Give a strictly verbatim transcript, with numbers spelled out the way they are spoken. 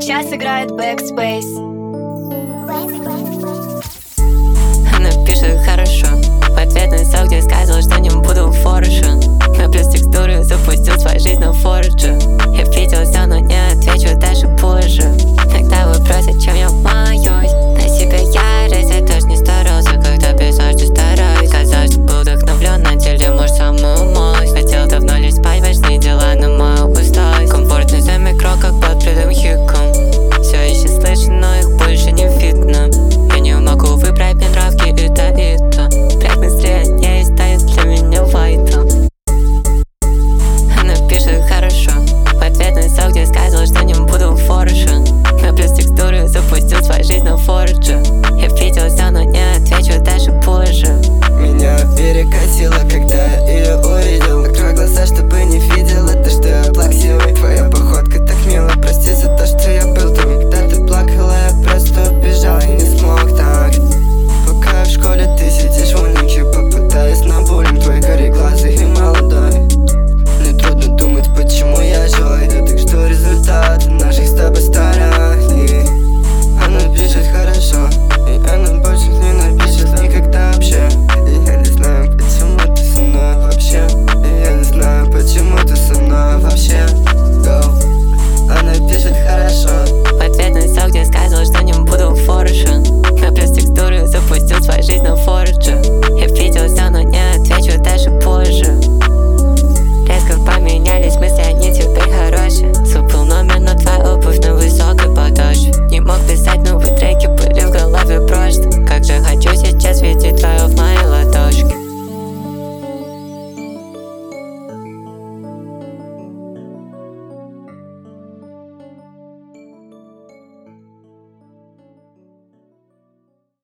сейчас играет Backspace. Она пишет хорошо, в ответ на сок, где сказал, что не буду форша. На плюс текстуры запустил свою жизнь на форже. Я виделся, но не отвечу даже позже. Иногда вопросы, чем я маюсь. На себя ярость, я тоже не старался, когда писал, что стараюсь. Казалось, что был вдохновлен, на деле, может, самую малость. Хотел давно лишь спать, важные дела, но мою усталость. Комфортный за микро, как под прямым хиком. Все еще слышу, но их больше не видно. Я не могу выбрать, мне нравки и то, и то. Трек настроение и станет для меня вайтом. Она пишет хорошо, в ответ на сок, где сказал, что не буду форша. На плюс текстуры запустил свою жизнь на форже. Я виделся, но не отвечу даже позже. Меня перекосило